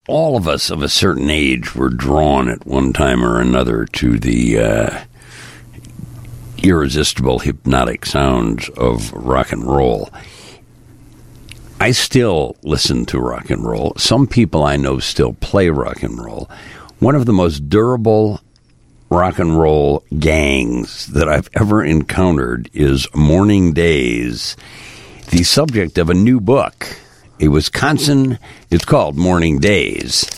all of us of a certain age were drawn at one time or another to the irresistible hypnotic sounds of rock and roll. I still listen to rock and roll. Some people I know still play rock and roll. One of the most durable rock and roll gangs that I've ever encountered is Morning Days, the subject of a new book. It's called Morning Days.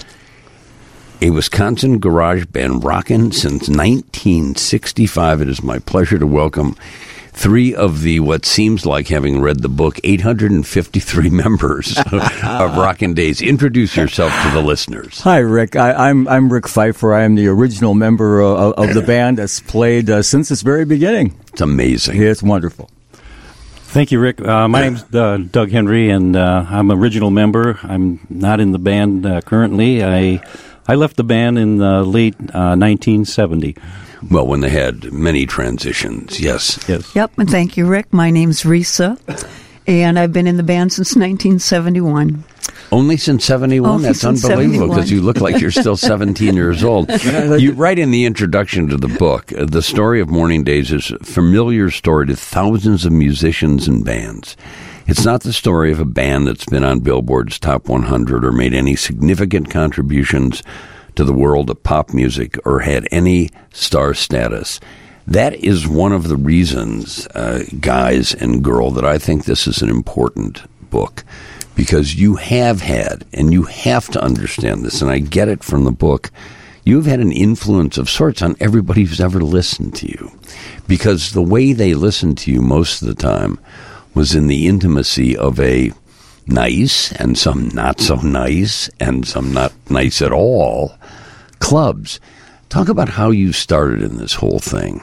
A Wisconsin garage band rockin' since 1965. It is my pleasure to welcome three of the, what seems like, having read the book, 853 members of Rockin' Days. Introduce yourself to the listeners. Hi, Rick. I'm Rick Pfeiffer. I am the original member of the band that's played since its very beginning. It's amazing. Yeah, it's wonderful. Thank you, Rick. My name's Doug Henry, and I'm an original member. I'm not in the band currently. I left the band in the late 1970. Well, when they had many transitions, yes. Yep, and thank you, Rick. My name's Risa, and I've been in the band since 1971. Only since 71? Only That's since unbelievable, 71. because you look like you're still 17 years old. You write in the introduction to the book, the story of Morning Days is a familiar story to thousands of musicians and bands. It's not the story of a band that's been on Billboard's Top 100 or made any significant contributions to the world of pop music or had any star status. That is one of the reasons, guys and girl, that I think this is an important book, because you have had, and you have to understand this, and I get it from the book, you've had an influence of sorts on everybody who's ever listened to you, because the way they listened to you most of the time was in the intimacy of a nice and some not so nice and some not nice at all clubs. Talk about how you started in this whole thing.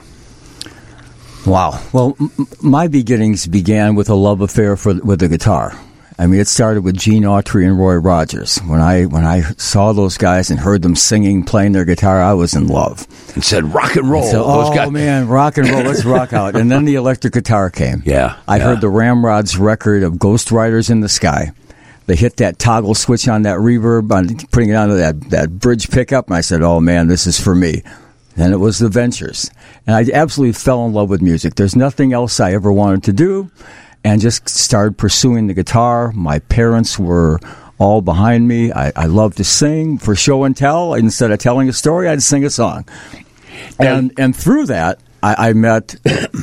Wow. Well, my beginnings began with a love affair with the guitar. I mean, it started with Gene Autry and Roy Rogers. When I saw those guys and heard them singing, playing their guitar, I was in love. And said, rock and roll. So, those guys. Man, rock and roll, let's rock out. And then the electric guitar came. I heard the Ramrods record of Ghost Riders in the Sky. They hit that toggle switch on that reverb, on putting it onto that bridge pickup, and I said, oh, man, this is for me. Then it was the Ventures. And I absolutely fell in love with music. There's nothing else I ever wanted to do, and just started pursuing the guitar. My parents were all behind me. I loved to sing for show and tell. Instead of telling a story, I'd sing a song. And through that, I met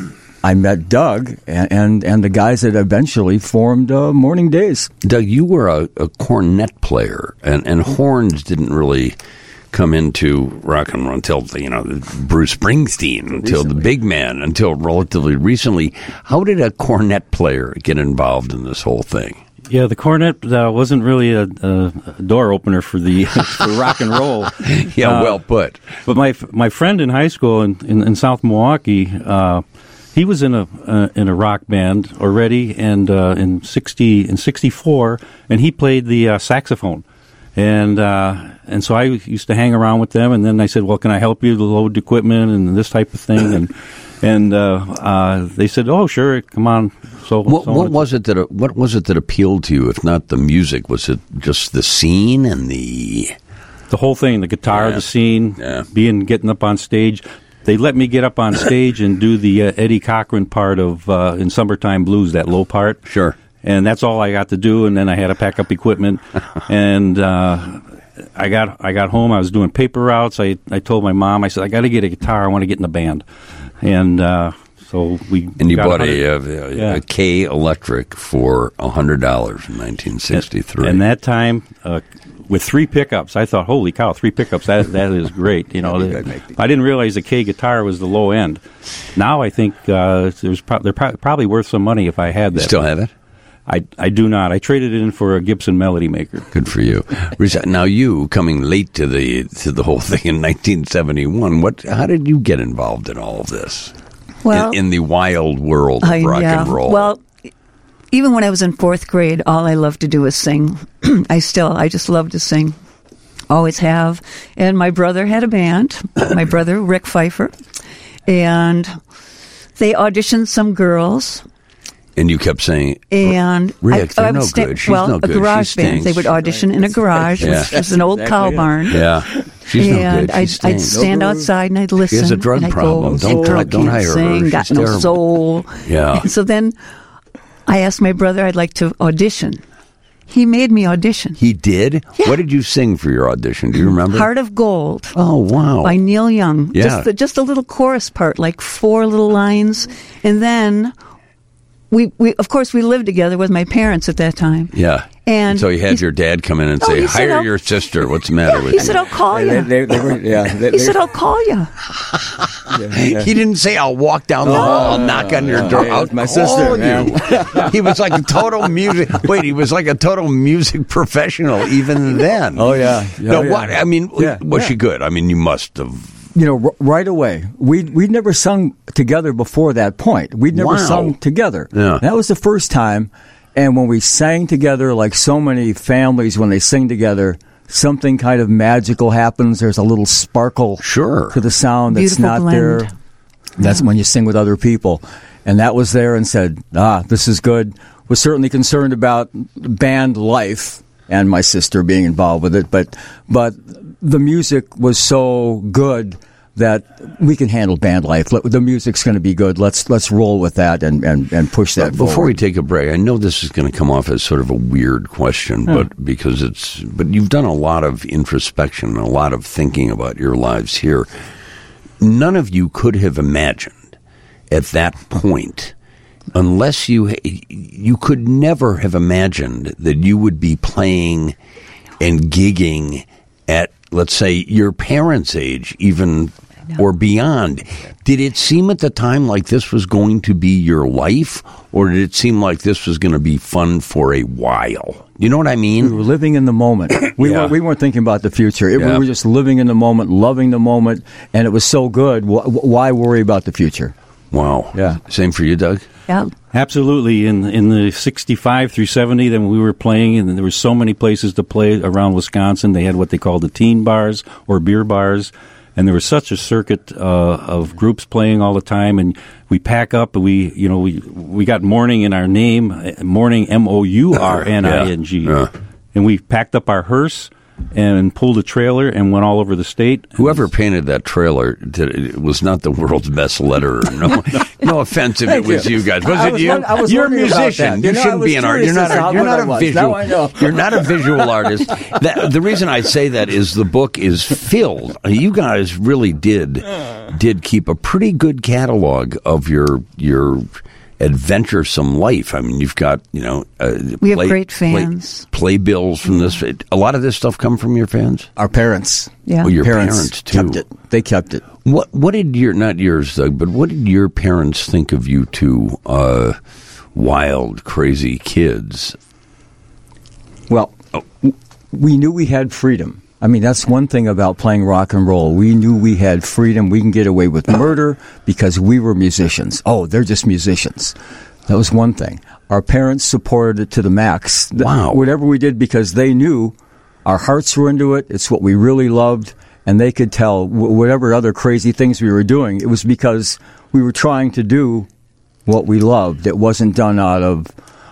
Doug and the guys that eventually formed Morning Days. Doug, you were a cornet player, and horns didn't really come into rock and roll until Bruce Springsteen, until the big man, until relatively recently. How did a cornet player get involved in this whole thing? Yeah, the cornet wasn't really a door opener for for rock and roll. Yeah, well put. But my friend in high school in South Milwaukee, he was in a rock band already, and in '64, and he played the saxophone. And so I used to hang around with them, and then I said, well, can I help you to load equipment and this type of thing? And they said, oh, sure, come on. So what was it that appealed to you, if not the music? Was it just the scene and the whole thing, the guitar, the scene, getting up on stage? They let me get up on stage and do the Eddie Cochran part of in Summertime Blues, that low part. Sure. And that's all I got to do, and then I had to pack up equipment. And I got home. I was doing paper routes. I told my mom, I said, I got to get a guitar. I want to get in the band. And so we you bought a K Electric for $100 in 1963. And that time, with 3 pickups, I thought, holy cow, 3 pickups, that is great. I didn't realize the K guitar was the low end. Now I think they're probably worth some money if I had that. You still have it? I do not. I traded it in for a Gibson Melody Maker. Good for you. Now, you coming late to the whole thing in 1971. How did you get involved in all of this? Well, in the wild world of rock and roll. Well, even when I was in 4th grade, all I loved to do was sing. I just love to sing. Always have. And my brother had a band. My brother, Rick Pfeiffer, and they auditioned some girls. And you kept saying, and Rick, they're no good. She's no good. A garage band. They would audition in a garage, which was an old cow barn. Yeah. She's no good. I'd stand outside and I'd listen. She has a drug problem. Don't hire her. Got no soul. Yeah. And so then I asked my brother I'd like to audition. He made me audition. He did? Yeah. What did you sing for your audition? Do you remember? Heart of Gold. Oh, wow. By Neil Young. Yeah. Just a little chorus part, like 4 little lines. And then we of course, we lived together with my parents at that time. Yeah. And so you had your dad come in and say, hire your sister. What's the matter with you? He said, I'll call you. He said, I'll call you. He didn't say, I'll walk down the hall, I'll knock on your door. I'll my sister, man. He was like a total music. Wait, he was like a total music professional even then. Oh, yeah. What? I mean, was she good? I mean, you must have. Right away. We'd never sung together before that point. We'd never sung together. Yeah. That was the first time. And when we sang together, like so many families, when they sing together, something kind of magical happens. There's a little sparkle to the sound that's Beautiful not blend. there. That's when you sing with other people. And that was there and said, this is good. Was certainly concerned about band life and my sister being involved with it. But the music was so good that we can handle band life. The music's going to be good. Let's roll with that and push that forward. Before we take a break, I know this is going to come off as sort of a weird question, but you've done a lot of introspection and a lot of thinking about your lives here. None of you could have imagined at that point, unless you could never have imagined that you would be playing and gigging at, let's say, your parents' age, even or beyond. Did it seem at the time like this was going to be your life, or did it seem like this was going to be fun for a while? You know what I mean? We were living in the moment. We weren't thinking about the future. We were just living in the moment, loving the moment, and it was so good. Why worry about the future? Wow. Yeah. Same for you, Doug? Yeah. Absolutely. In the 65 through 70, then we were playing, and there were so many places to play around Wisconsin. They had what they called the teen bars or beer bars, and there was such a circuit of groups playing all the time. And we pack up, and we got morning in our name, morning MOURNING, and we packed up our hearse and pulled a trailer and went all over the state. Whoever painted that trailer was not the world's best letterer. No offense if it was you guys. Was it you? You're a musician. You shouldn't be an artist. You're not a visual. You're not a visual artist. The reason I say that is the book is filled. You guys really did keep a pretty good catalog of your adventuresome life. I mean, you've got, we have great fans. Playbills from this. A lot of this stuff come from your fans? Our parents. Yeah. Well, your parents too. Kept it. They kept it. What did not yours, Doug, but what did your parents think of you two wild, crazy kids? Well, we knew we had freedom. I mean, that's one thing about playing rock and roll. We knew we had freedom. We can get away with murder because we were musicians. Oh, they're just musicians. That was one thing. Our parents supported it to the max. Wow. Whatever we did, because they knew our hearts were into it. It's what we really loved. And they could tell whatever other crazy things we were doing, it was because we were trying to do what we loved. It wasn't done out of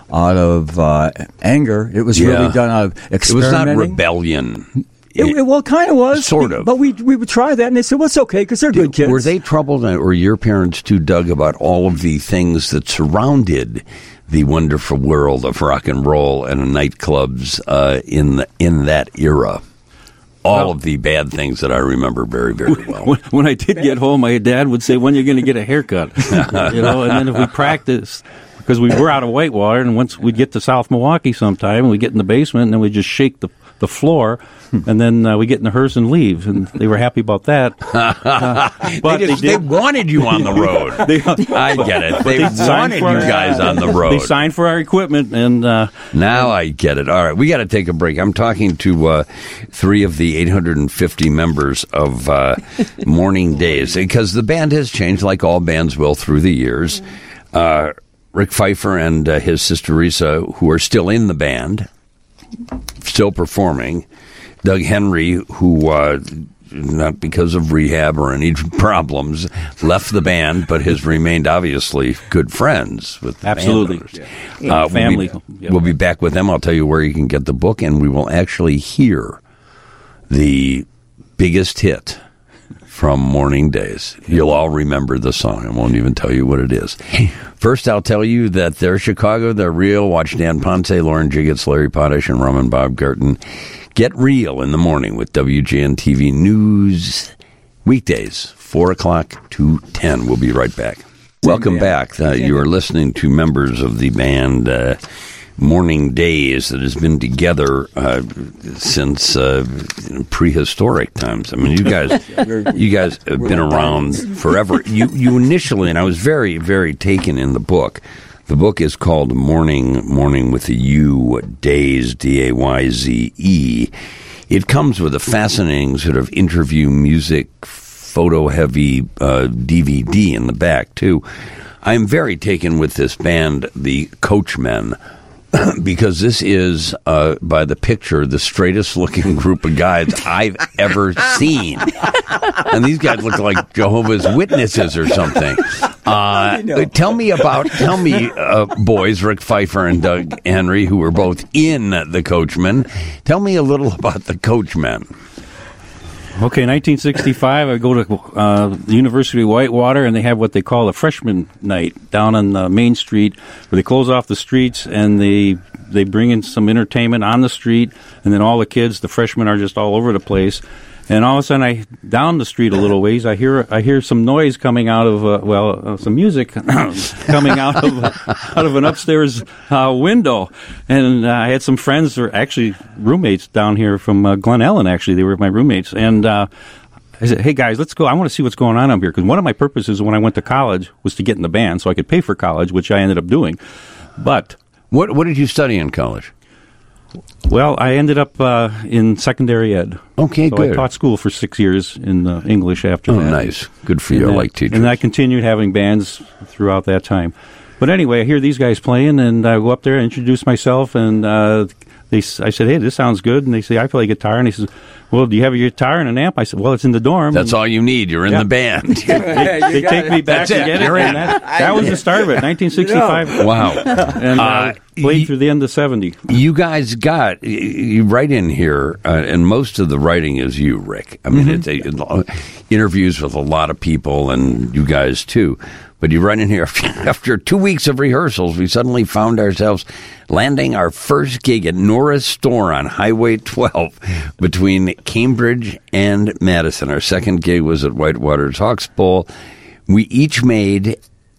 anger. It was really done out of experimenting. It was not rebellion. It kind of was. Sort of. But we would try that, and they said, well, it's okay, because they're good kids. Were they troubled, or your parents too, Doug, about all of the things that surrounded the wonderful world of rock and roll and nightclubs in that era? All of the bad things that I remember very, very well. When I did get home, my dad would say, when are you going to get a haircut? And then if we practiced, because we were out of Whitewater, and once we'd get to South Milwaukee sometime, and we'd get in the basement, and then we'd just shake the floor, and then we get in the hearse and leave, and they were happy about that. But they wanted you on the road. I get it. They wanted you guys on the road. They signed for our equipment, and now I get it. All right, we got to take a break. I'm talking to 3 of the 850 members of Morning Days, because the band has changed, like all bands will through the years. Rick Pfeiffer and his sister Risa, who are still in the band, still performing. Doug Henry, who not because of rehab or any problems, left the band, but has remained obviously good friends with the absolutely family. We'll be back with them. I'll tell you where you can get the book, and we will actually hear the biggest hit from Morning Days. You'll all remember the song. I won't even tell you what it is. First, I'll tell you that they're Chicago, they're real. Watch Dan Ponce, Lauren Jiggets, Larry Potash, and Raman Bobgarten get real in the morning with WJN-TV News. Weekdays, 4 o'clock to 10. We'll be right back. Welcome back. You are listening to members of the band Morning Days that has been together since prehistoric times. I mean, you guys have been around forever. You initially, and I was very, very taken in the book. The book is called Morning with a U, Days, D-A-Y-Z-E. It comes with a fascinating sort of interview music, photo-heavy DVD in the back, too. I'm very taken with this band, the Coachmen, because this is, by the picture, the straightest-looking group of guys I've ever seen. And these guys look like Jehovah's Witnesses or something. Tell me, boys, Rick Pfeiffer and Doug Henry, who were both in the Coachmen. Tell me a little about the Coachmen. Okay, 1965, I go to the University of Whitewater, and they have what they call a freshman night down on Main Street, where they close off the streets, and they bring in some entertainment on the street, and then all the kids, the freshmen, are just all over the place. And all of a sudden, down the street a little ways, I hear some noise coming out of some music coming out of an upstairs window. And I had some friends, or actually roommates down here from Glen Ellen. Actually, they were my roommates. And I said, "Hey guys, let's go. I want to see what's going on up here." Because one of my purposes when I went to college was to get in the band, so I could pay for college, which I ended up doing. But what did you study in college? Well, I ended up in secondary ed. Okay, so good. I taught school for 6 years in English after that. Oh, nice. Good for you. I like teachers. And I continued having bands throughout that time. But anyway, I hear these guys playing, and I go up there and introduce myself, and I said, "Hey, this sounds good." And they say, "I play guitar." And he says, "Well, do you have a guitar and an amp?" I said, "Well, it's in the dorm." That's all you need. You're in the band. They take me back to get it. And that was the start of it, 1965. Wow. And played through the end of 70. You guys you write in here, and most of the writing is you, Rick. I mean, it's interviews with a lot of people, and you guys, too. But you write in here, after 2 weeks of rehearsals, we suddenly found ourselves landing our first gig at Nora's Store on Highway 12 between Cambridge and Madison. Our second gig was at Whitewater's Hawks Bowl. We each made,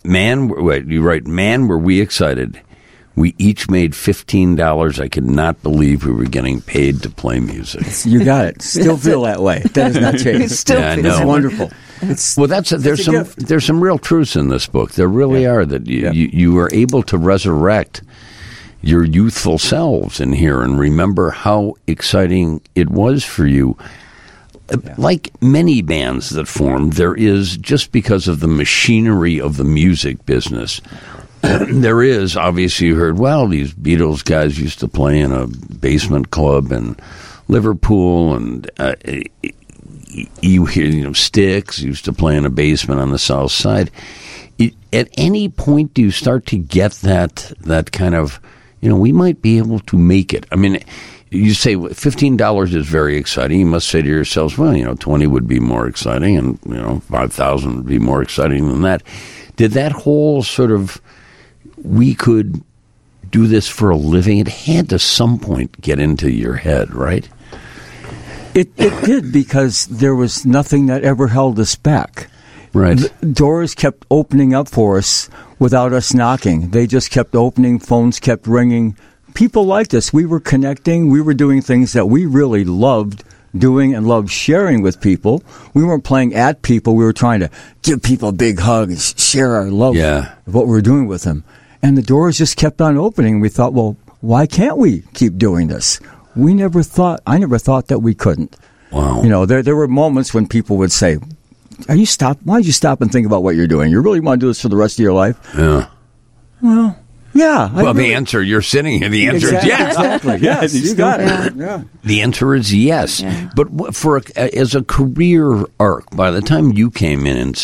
were we excited? We each made $15. I could not believe we were getting paid to play music. You got it. Still feel that way. That has not changed. It's wonderful. There's some real truths in this book. There really are, that you are able to resurrect your youthful selves in here and remember how exciting it was for you. Yeah. Like many bands that formed, there is, just because of the machinery of the music business, there is, obviously, you heard, well, these Beatles guys used to play in a basement club in Liverpool, and you hear, Styx used to play in a basement on the South Side. At any point, do you start to get that kind of, we might be able to make it? I mean, you say $15 is very exciting. You must say to yourselves, well, 20 would be more exciting, and 5,000 would be more exciting than that. Did that whole sort of, we could do this for a living, it had to some point get into your head, right? It did, because there was nothing that ever held us back. Right. The doors kept opening up for us without us knocking. They just kept opening, phones kept ringing. People liked us. We were connecting. We were doing things that we really loved doing and loved sharing with people. We weren't playing at people. We were trying to give people a big hug and share our love of what we were doing with them. And the doors just kept on opening. We thought, well, why can't we keep doing this? I never thought that we couldn't. Wow. There were moments when people would say, why don't you stop and think about what you're doing? You really want to do this for the rest of your life? Yeah. Well, Yeah. Well, the answer, you're sitting here, the answer is yes. Exactly. Yes, you got it. Yeah. The answer is yes. Yeah. But as a career arc, by the time you came in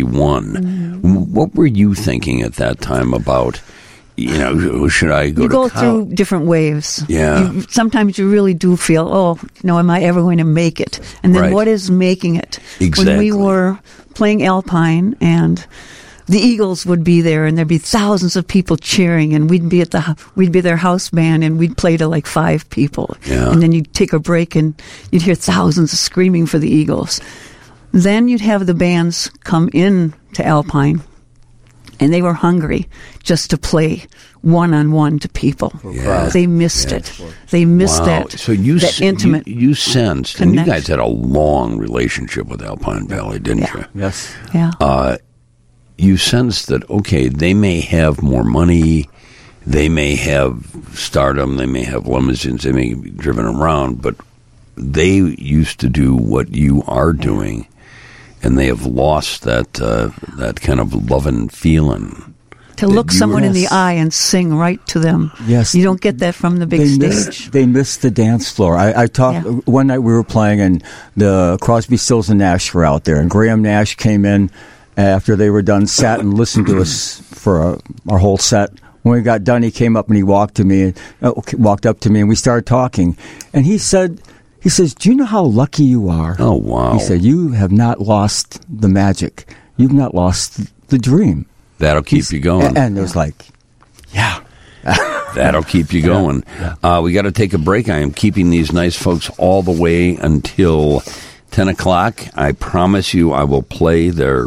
71, what were you thinking at that time about, should I go to college? You go through different waves. Yeah. Sometimes you really do feel, am I ever going to make it? And then what is making it? Exactly. When we were playing Alpine and the Eagles would be there, and there'd be thousands of people cheering, and we'd be their house band, and we'd play to like 5 people. Yeah. And then you'd take a break, and you'd hear thousands screaming for the Eagles. Then you'd have the bands come in to Alpine, and they were hungry just to play one-on-one to people. Yeah. They missed it. They missed that. So that intimate. You sensed, connection. And you guys had a long relationship with Alpine Valley, didn't you? Yes. Yeah. You sense that, okay, they may have more money, they may have stardom, they may have limousines, they may be driven around, but they used to do what you are doing, and they have lost that kind of love and feeling. To look someone in the eye and sing right to them. Yes. You don't get that from the big stage. They missed the dance floor. I talked, one night we were playing, and the Crosby, Stills, and Nash were out there, and Graham Nash came in after they were done, sat and listened to us for our whole set. When we got done, he came up and he walked up to me, and we started talking. And he says, "Do you know how lucky you are?" Oh, wow. He said, "You have not lost the magic. You've not lost the dream. That'll keep you going." And it was like, yeah. That'll keep you going. We got to take a break. I am keeping these nice folks all the way until 10 o'clock. I promise you I will play their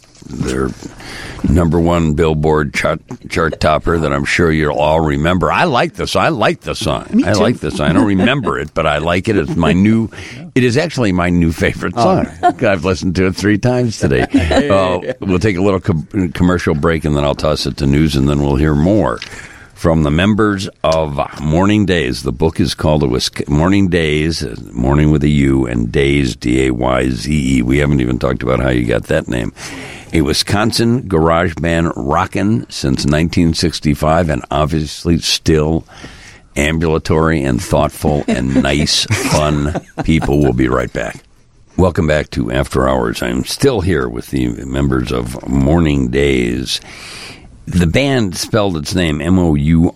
number one Billboard chart topper that I'm sure you'll all remember. I like this. I like the song. Me too. I like this song. I don't remember it, but I like it. It is actually my new favorite song. I've listened to it 3 times today. We'll take a little commercial break, and then I'll toss it to news, and then we'll hear more from the members of Morning Days. The book is called Morning Days, Morning with a U, and Days, D-A-Y-Z-E. We haven't even talked about how you got that name. A Wisconsin garage band rockin' since 1965, and obviously still ambulatory and thoughtful and nice, fun people. We'll be right back. Welcome back to After Hours. I'm still here with the members of Morning Days. The band spelled its name Mourning,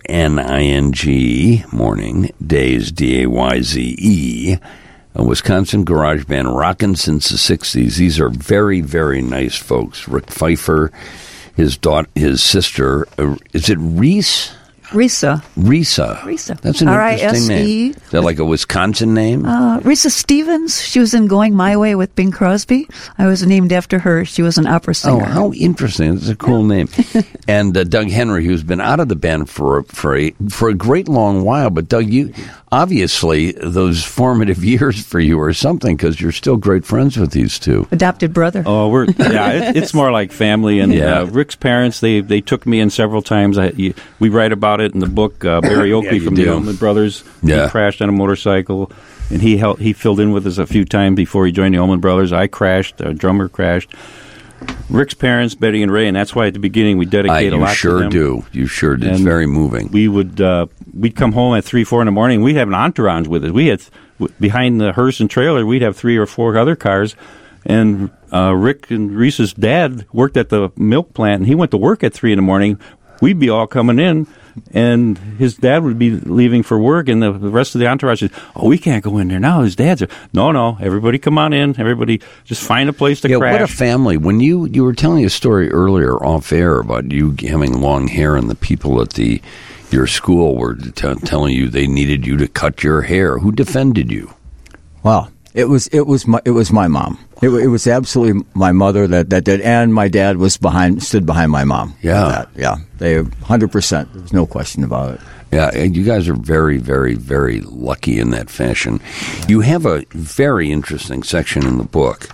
Morning Days, D-A-Y-Z-E. A Wisconsin garage band rockin' since the 60s. These are very, very nice folks. Rick Pfeiffer, his sister, is it Reese? Risa. That's an interesting name. Is that like a Wisconsin name? Risa Stevens. She was in Going My Way with Bing Crosby. I was named after her. She was an opera singer. Oh, how interesting. That's a cool name. And Doug Henry, who's been out of the band for a great long while. But Doug, you obviously, those formative years for you are something, because you're still great friends with these two. Adopted brother. Oh, it's more like family. And Rick's parents, they took me in several times. We write about it in the book. Barry Oakley from the Allman Brothers. He crashed on a motorcycle, and he filled in with us a few times before he joined the Allman Brothers. I crashed. A drummer crashed. Rick's parents, Betty and Ray, and that's why at the beginning we dedicate a lot to them. You sure do. It's very moving. We'd come home at 3, 4 in the morning. We'd have an entourage with us. We had behind the hearse and trailer, we'd have 3 or 4 other cars. And Rick and Reese's dad worked at the milk plant, and he went to work at 3 in the morning. We'd be all coming in, and his dad would be leaving for work, and the rest of the entourage said, "Oh, we can't go in there now. His dad's there." No, everybody come on in. Everybody just find a place to crash. What a family. When you were telling a story earlier off air about you having long hair, and the people at your school were telling you they needed you to cut your hair. Who defended you? Wow. It was my mom. It was absolutely my mother that did, and my dad stood behind my mom. Yeah, they 100%. There's no question about it. Yeah, and you guys are very, very, very lucky in that fashion. You have a very interesting section in the book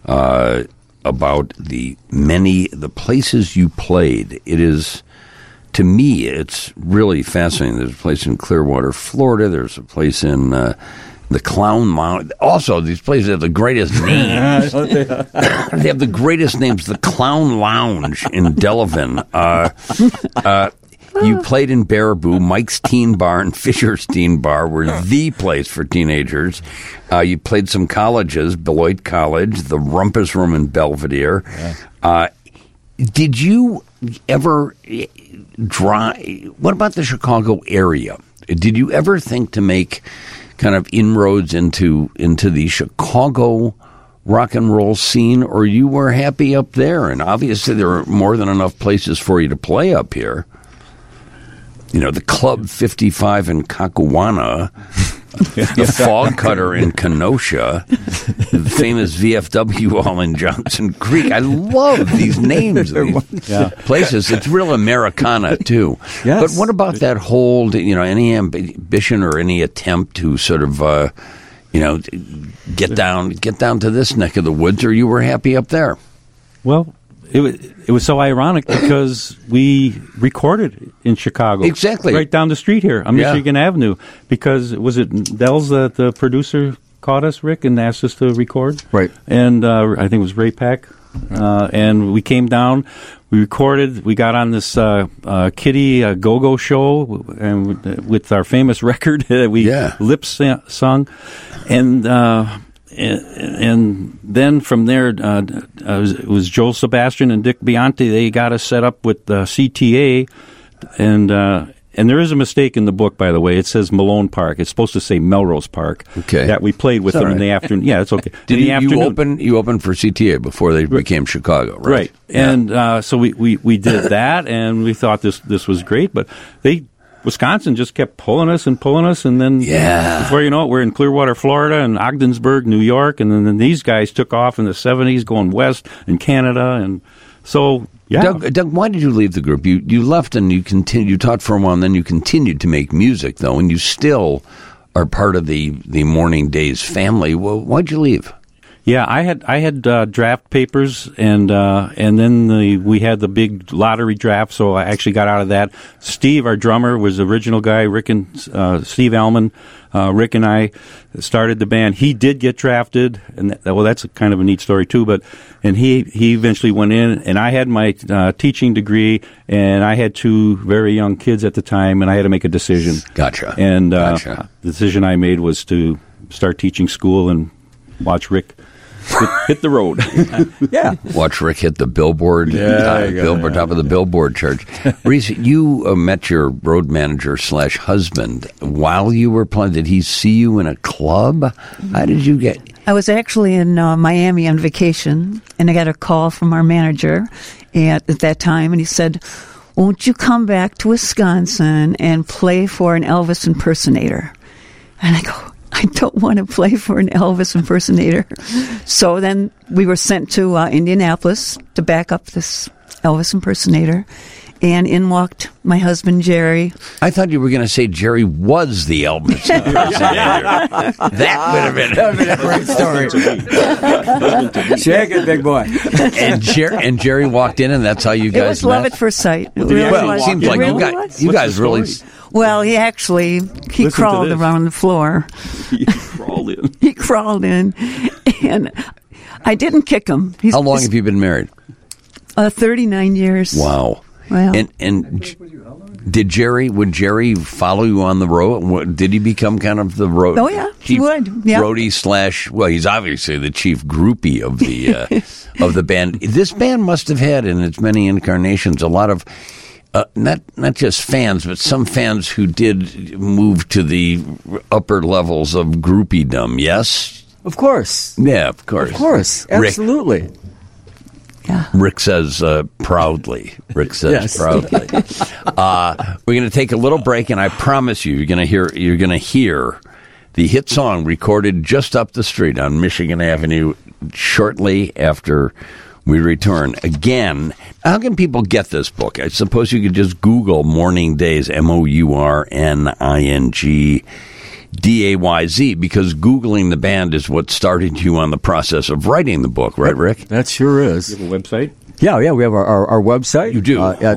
about the places you played. It is, to me, it's really fascinating. There's a place in Clearwater, Florida. There's a place in the Clown Lounge. Also, these places have the greatest names. They have the greatest names. The Clown Lounge in Delavan. You played in Baraboo. Mike's Teen Bar and Fisher's Teen Bar were the place for teenagers. You played some colleges, Beloit College, the Rumpus Room in Belvedere. Yeah. Did you ever what about the Chicago area? Did you ever think to make kind of inroads into the Chicago rock and roll scene, or you were happy up there? And obviously there are more than enough places for you to play up here. You know, the Club 55 in Kakuana, the Fog Cutter in Kenosha, the famous VFW Hall in Johnson Creek. I love these names of these places. It's real Americana, too. Yes. But what about that whole, any ambition or any attempt to sort of, get down to this neck of the woods, or you were happy up there? Well, it was so ironic because we recorded in Chicago. Exactly. Right down the street here on Michigan Avenue. Because, was it Dells, the producer, caught us, Rick, and asked us to record? Right. And I think it was Ray Peck. And we came down, we recorded, we got on this Kitty Go-Go show and with our famous record that we lip-sung. And then from there, it was Joel Sebastian and Dick Bianchi. They got us set up with CTA, and there is a mistake in the book, by the way. It says Malone Park. It's supposed to say Melrose Park. Okay, that we played with them in the afternoon. Yeah, it's okay. Did you open for CTA before they became Chicago? Right. Right. Yeah. And so we did that, and we thought this was great, but Wisconsin just kept pulling us, and then before you know it, we're in Clearwater, Florida, and Ogdensburg, New York, and then these guys took off in the 70s going west in Canada, and so, Doug, why did you leave the group? You left and you continued, you taught for a while, and then you continued to make music, though, and you still are part of the Morning Days family. Well, why'd you leave? Yeah, I had draft papers, and then we had the big lottery draft, so I actually got out of that. Steve, our drummer, was the original guy. Rick and Steve Allman, Rick and I started the band. He did get drafted, and that's kind of a neat story too. And he eventually went in, and I had my teaching degree, and I had two very young kids at the time, and I had to make a decision. Gotcha. And the decision I made was to start teaching school and watch Rick hit the road. Watch Rick hit the billboard. Top of the billboard chart. Reese, you met your road manager / husband while you were playing. Did he see you in a club? How did you get? I was actually in Miami on vacation, and I got a call from our manager at that time, and he said, "Won't you come back to Wisconsin and play for an Elvis impersonator?" And I go, I don't want to play for an Elvis impersonator. So then we were sent to Indianapolis to back up this Elvis impersonator. And in walked my husband, Jerry. I thought you were going to say Jerry was the Elvis impersonator. That would have been a great story. Shake it, big boy. And Jerry walked in, and that's how you guys met? It was love at first sight. It seems like you guys really... Well, he crawled around the floor. He crawled in. He crawled in, and I didn't kick him. How long have you been married? 39 years. Wow. Well, and would Jerry follow you on the road? Did he become kind of the road? Oh yeah, he would. Yeah. Roadie / well, he's obviously the chief groupie of the of the band. This band must have had in its many incarnations a lot of not just fans, but some fans who did move to the upper levels of groupiedom. Yes, of course. Yeah, of course. Of course, absolutely. Rick, yeah. Rick says proudly. Rick says proudly. We're going to take a little break, and I promise you're going to hear the hit song recorded just up the street on Michigan Avenue shortly after we return. Again, how can people get this book? I suppose you could just Google Morning Days, MOURNINGDAYZ, because Googling the band is what started you on the process of writing the book, right, Rick? That sure is. You have a website? Yeah, we have our website. You do? At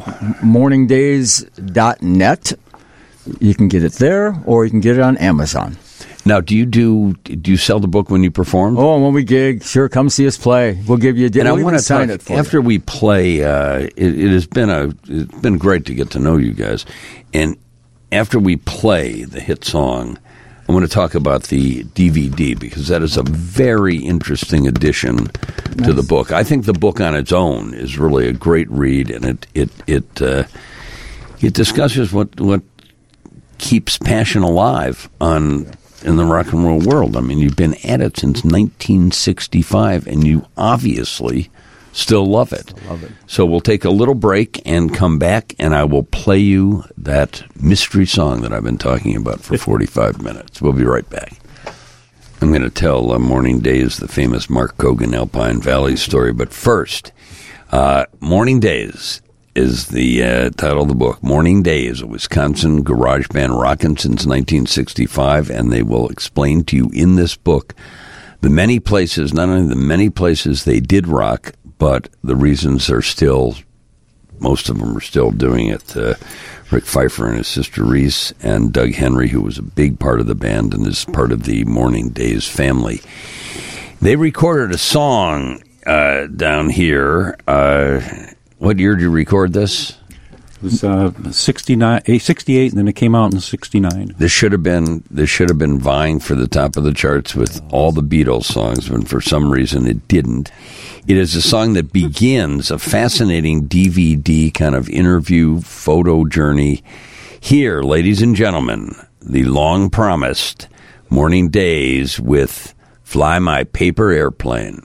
morningdays.net. You can get it there, or you can get it on Amazon. Now, do you sell the book when you perform? Oh, when we gig, sure, come see us play. We'll give you a and I want to sign it for after we play. It has been great to get to know you guys, and after we play the hit song, I want to talk about the DVD because that is a very interesting addition to the book. I think the book on its own is really a great read, and it discusses what keeps passion alive in the rock and roll world. I mean, you've been at it since 1965, and you obviously still love it. So we'll take a little break and come back, and I will play you that mystery song that I've been talking about for 45 minutes. We'll be right back. I'm going to tell Morning Days, the famous Mark Cogan Alpine Valley story, but first, Morning Days is the title of the book. Morning Days, a Wisconsin garage band rockin' since 1965, and they will explain to you in this book the many places, not only the many places they did rock, but the reasons they're still, most of them are still doing it. Rick Pfeiffer and his sister Reese, and Doug Henry, who was a big part of the band and is part of the Morning Days family. They recorded a song down here. What year did you record this? It was 68, and then it came out in 69. This should have been vying for the top of the charts with all the Beatles songs, but for some reason it didn't. It is a song that begins a fascinating DVD kind of interview photo journey. Here, ladies and gentlemen, the long-promised Morning Days with Fly My Paper Airplane.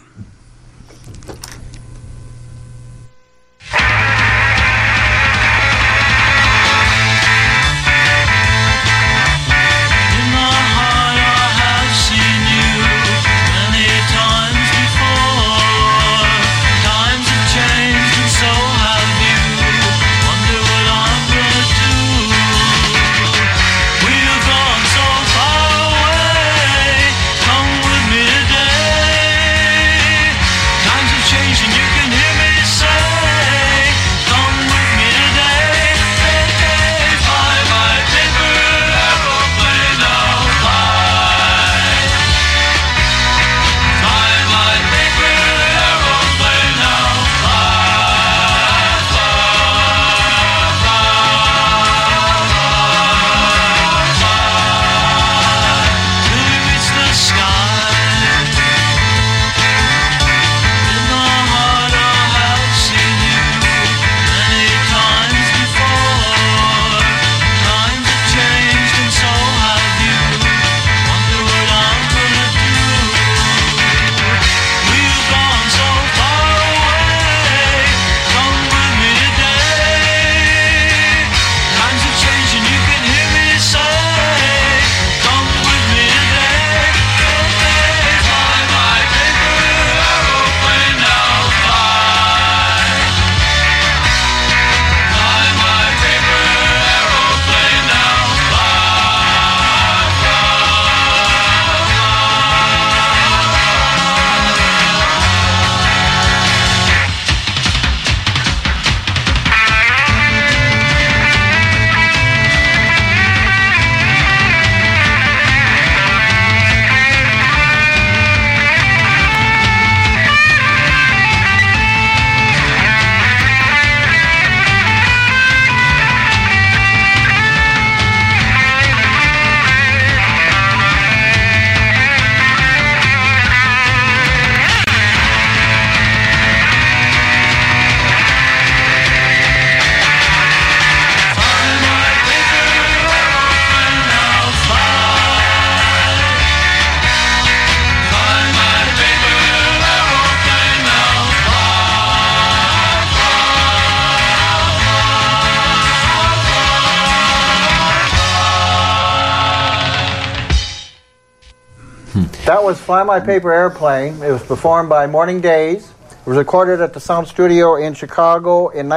That was Fly My Paper Airplane. It was performed by Morning Days. It was recorded at the Sound Studio in Chicago in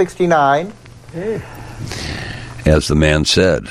1969. As the man said,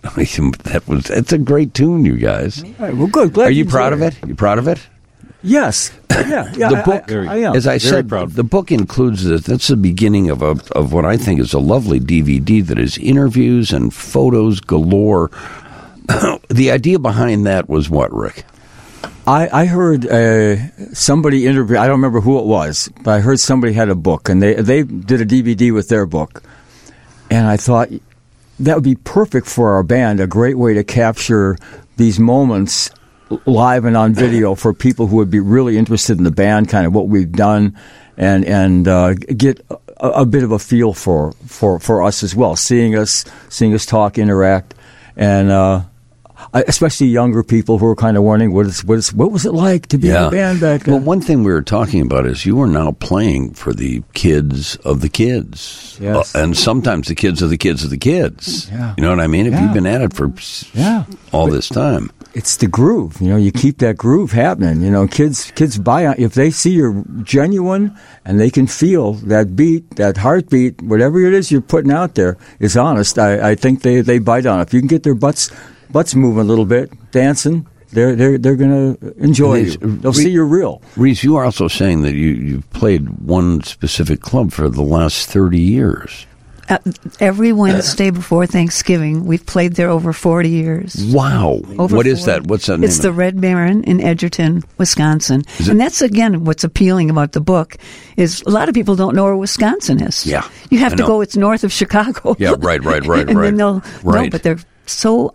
it's a great tune, you guys. Right, well, good. Glad Are you proud of it? You proud of it? Yes. Yeah. The book, I am. as I said, proud. The book includes this. That's the beginning of what I think is a lovely DVD that is interviews and photos galore the idea behind that was what, Rick? I heard somebody interview. I don't remember who it was, but I heard somebody had a book, and they did a DVD with their book. And I thought that would be perfect for our band, a great way to capture these moments live and on video for people who would be really interested in the band, kind of what we've done, and get a bit of a feel for us as well, seeing us talk, interact, and especially younger people who are kind of wondering what was it like to be in a band back then. Well, one thing we were talking about is you are now playing for the kids of the kids. Yes. And sometimes the kids of the kids of the kids. Yeah. You know what I mean? If you've been at it for all this time. It's the groove. You keep that groove happening. Kids buy on. If they see you're genuine and they can feel that beat, that heartbeat, whatever it is you're putting out there is honest, I think they bite on it. If you can get their butts moving a little bit, dancing, they're going to enjoy you. They'll see you're real. Reese, you are also saying that you've played one specific club for the last 30 years. Every Wednesday before Thanksgiving, we've played there over 40 years. Wow. What is that? What's that name? It's the Red Baron in Edgerton, Wisconsin. And that's, again, what's appealing about the book is a lot of people don't know where Wisconsin is. Yeah. You have to go, it's north of Chicago. Yeah, right. And then they'll know, but they're so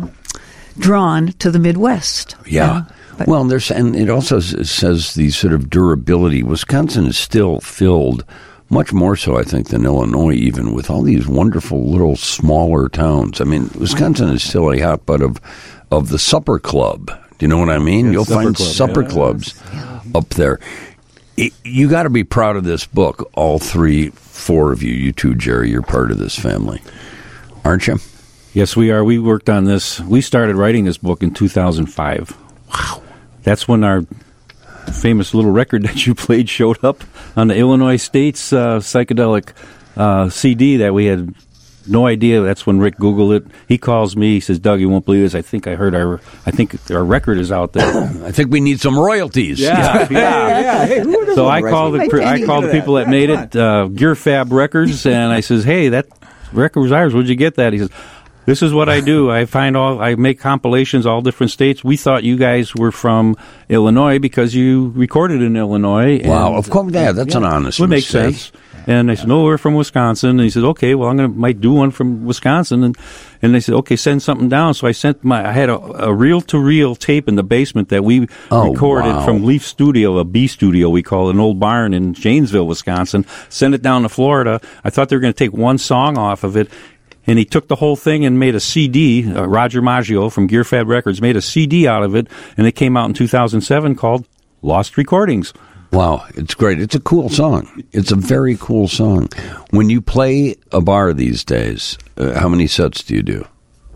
drawn to the Midwest. Yeah. Well, and it also says the sort of durability. Wisconsin is still filled, much more so, I think, than Illinois, even, with all these wonderful little smaller towns. I mean, Wisconsin is still a hotbed of the supper club. Do you know what I mean? You'll find supper clubs up there. You got to be proud of this book, all 4 of you. You too, Jerry, you're part of this family. Aren't you? Yes, we are. We worked on this. We started writing this book in 2005. Wow. That's when our famous little record that you played showed up on the Illinois State's psychedelic CD that we had no idea. That's when Rick Googled it. He calls me. He says, "Doug, you won't believe this. I think our record is out there. I think we need some royalties." Yeah. Hey, so I called the people that made it, Gear Fab Records, and I says, "Hey, that record was ours. Where'd you get that?" He says, "This is what I do. I make compilations, all different states. We thought you guys were from Illinois because you recorded in Illinois." Wow, of course, that's an honest mistake. Makes sense. And I said, "No, we're from Wisconsin." And he said, "Okay, well, might do one from Wisconsin." And they said, "Okay, send something down." So I had a reel-to-reel tape in the basement that we recorded from Leaf Studio, a B studio we call it, an old barn in Janesville, Wisconsin. Sent it down to Florida. I thought they were going to take one song off of it. And he took the whole thing and made a CD. Roger Maggio from Gear Fab Records made a CD out of it, and it came out in 2007 called Lost Recordings. Wow, it's great. It's a cool song. It's a very cool song. When you play a bar these days, how many sets do you do?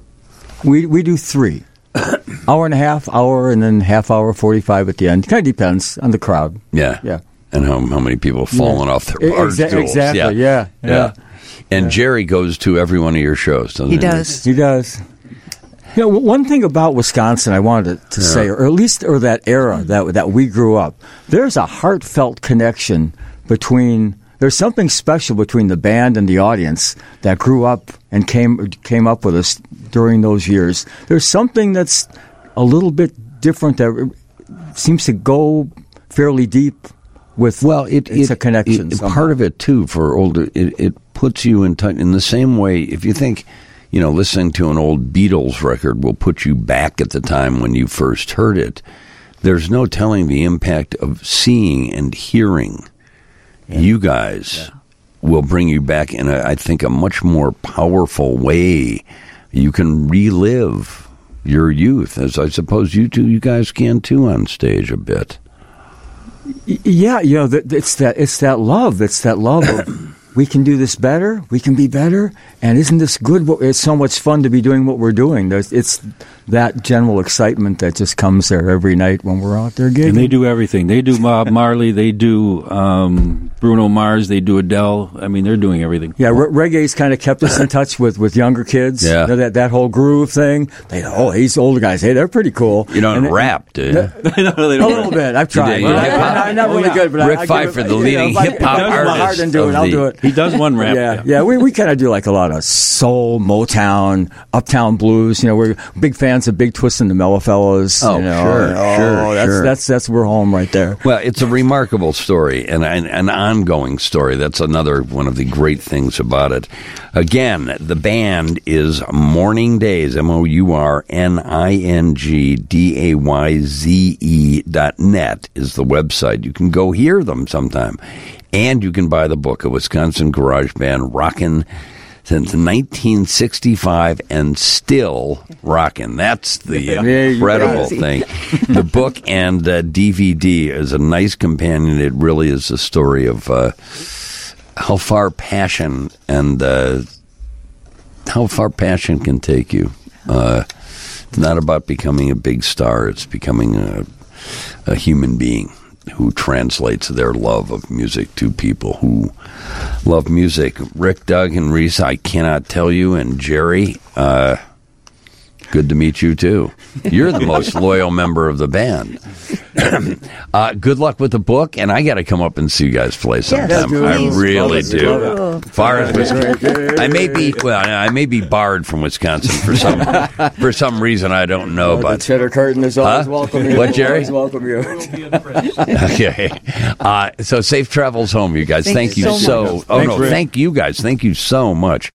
We do 3. Hour and a half, hour, and then half hour, 45 at the end. Kind of depends on the crowd. Yeah. And how many people have fallen off their bar stools. Exactly, yeah. And Jerry goes to every one of your shows, doesn't he? He does. One thing about Wisconsin I wanted to say, or at least that era that we grew up, there's a heartfelt connection there's something special between the band and the audience that grew up and came up with us during those years. There's something that's a little bit different that seems to go fairly deep with. Well, it's a connection. Part of it too for older. It puts you in touch in the same way. If you think, listening to an old Beatles record will put you back at the time when you first heard it. There's no telling the impact of seeing and hearing. You guys will bring you back in, I think, a much more powerful way. You can relive your youth, as I suppose you guys can too on stage a bit. Yeah, it's that love. It's that love of we can do this better, we can be better, and isn't this good? It's so much fun to be doing what we're doing. It's that general excitement that just comes there every night when we're out there gigging. And they do everything. They do Bob Marley. They do Bruno Mars, they do Adele. I mean, they're doing everything. Yeah, reggae's kind of kept us in touch with younger kids. Yeah. You know, that whole groove thing. These older guys, hey, they're pretty cool. You don't rap, do you? No, they don't. A little bit. I've tried. I'm not really good, but Rick Pfeiffer, the leading hip-hop artist. I'll do it. He does one rap. Yeah. We kind of do like a lot of soul, Motown, Uptown Blues. You know, we're big fans of Big Twist and the Mellow Fellows. Oh, you know, sure. That's we're home right there. Well, it's a remarkable story and an ongoing story. That's another one of the great things about it. Again, the band is Morning Days, MOURNINGDAYZE.net is the website. You can go hear them sometime. And you can buy the book, A Wisconsin Garage Band Rockin' since 1965 and still rockin'. That's the incredible thing. The book and DVD is a nice companion. It really is a story of how far passion and how far passion can take you. It's not about becoming a big star. It's becoming a human being who translates their love of music to people who love music. Rick, Doug, and Reese, I cannot tell you, and Jerry, good to meet you, too. You're the most loyal member of the band. Good luck with the book, and I got to come up and see you guys play sometime. Yes, I really do. Far as Wisconsin, I may be barred from Wisconsin for some reason I don't know. The But Cheddar Curtain is always welcome you. What, Jerry? Always welcome you. Okay. So safe travels home, you guys. Thank you so. much. Thank you guys. Thank you so much.